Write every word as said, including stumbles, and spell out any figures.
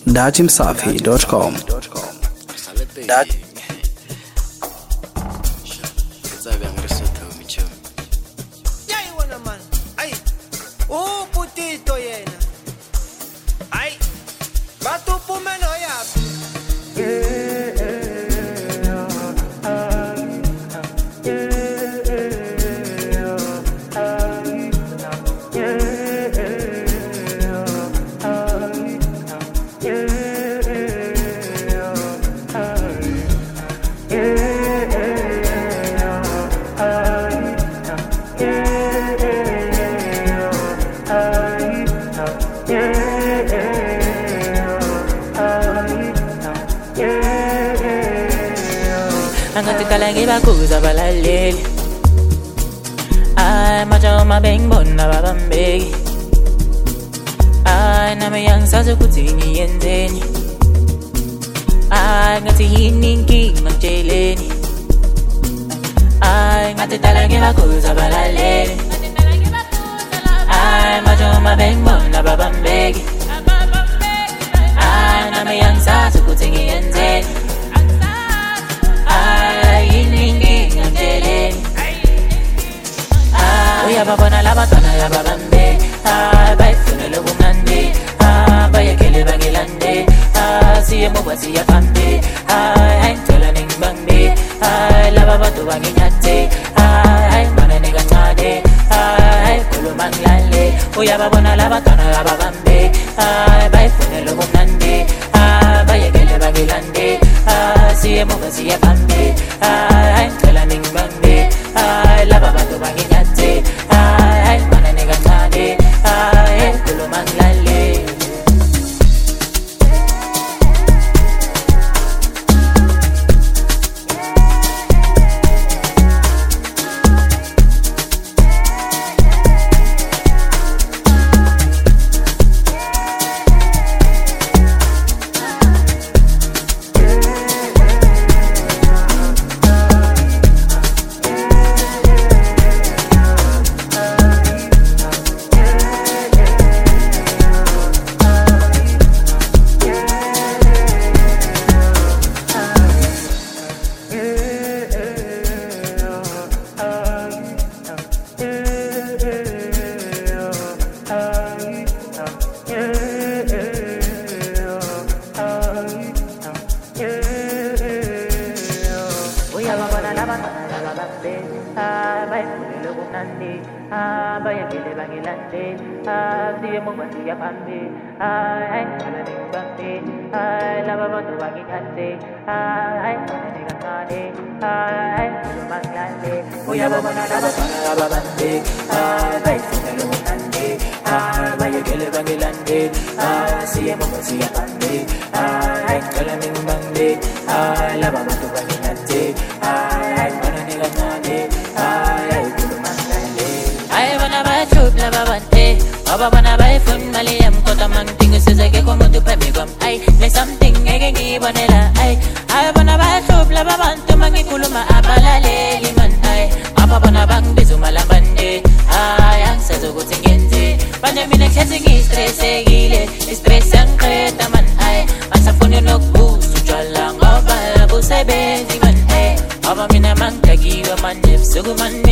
datimsafi dot com. Angatika bakuza balaleli ay maja ma bengbona babambeki ay nami yangisazi ukuthi ngiyenzeni ay ngathi yini inkinga ngitsheleni ay ngathi dala ngibakuza balaleli ay maja ma bengbona babambeki ay nami yangisazi ukuthi ngiyenzeni Uyababona labantwana yababambe ah bayifunele kumnandi ah bayekele bangilande ah siye moba siya phambi ah ayithola ningibambe ah laba bantu banginyathe ah ayimana nekancane ah ayikhuluma ngilale uyababona labantwana yababambe ah bayifunele kumnandi ah bayekele bangilande ah siye moba siya phambi ah ayithola ningibambe ah laba bantu banginyathe Suguman